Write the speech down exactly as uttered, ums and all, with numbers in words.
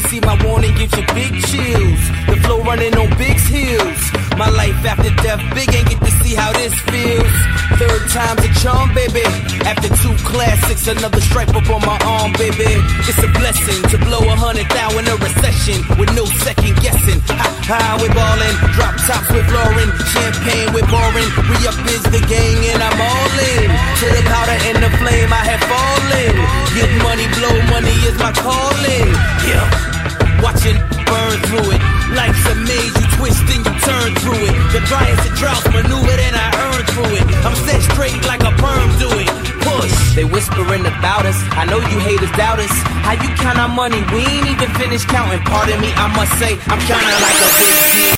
see my warning gives you big chills. The flow running on Big's heels. My life after death, Big ain't get to see how this feels. Third time's a charm, baby. After two classics, another stripe up on my arm, baby. It's a blessing to blow a hundred thou in a recession with no second guessing. Ha ha, we're ballin', drop tops with Lauren, champagne with Boring. Re-up is the gang and I'm all in. To the powder and the flame, I have fallen. Get money, blow money is my calling. Yeah, watching burn through it. Life's a maze, you twist and you turn through it. The driest of droughts maneuver and I earn through it. I'm set straight like a perm do it. Push. They whispering about us. I know you haters doubt us. How you count our money? We ain't even finished counting. Pardon me, I must say I'm counting like a big deal.